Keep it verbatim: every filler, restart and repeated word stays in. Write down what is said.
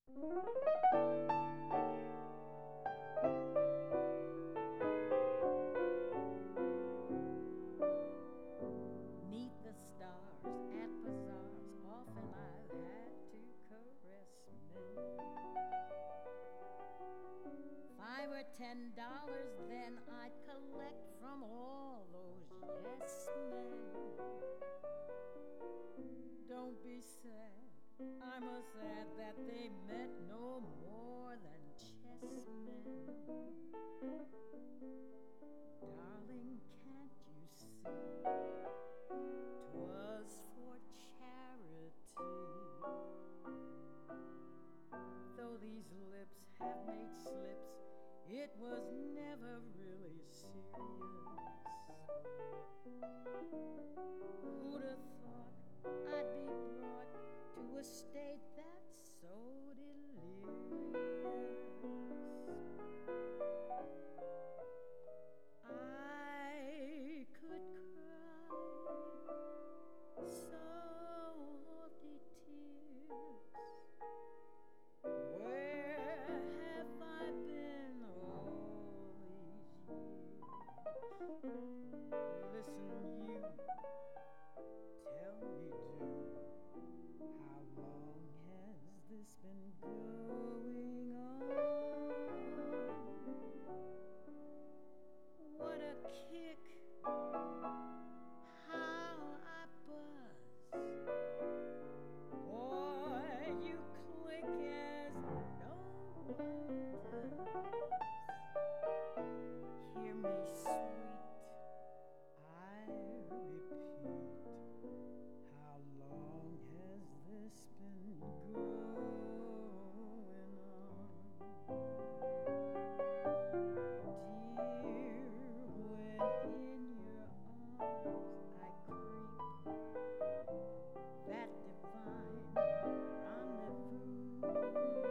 Meet the stars at bazaars, often I've had to caress men. Five or ten dollars, then I'd collect from all those yes men. Don't be sad, I must add that they meant no more than chessmen. Darling, can't you see? 'Twas for charity. Though these lips have made slips, it was never really serious. Who'd have thought I'd be brought to a state that's so delirious? I could cry salty tears. Where have I been all these years? Listen, you, tell me, do, how long has this been going on? What a kick! How I buzz! Boy, you click as no one does. Hear me, sweet, I repeat, how long has this been going on? Dear, when in your arms I creep, that divine rendezvous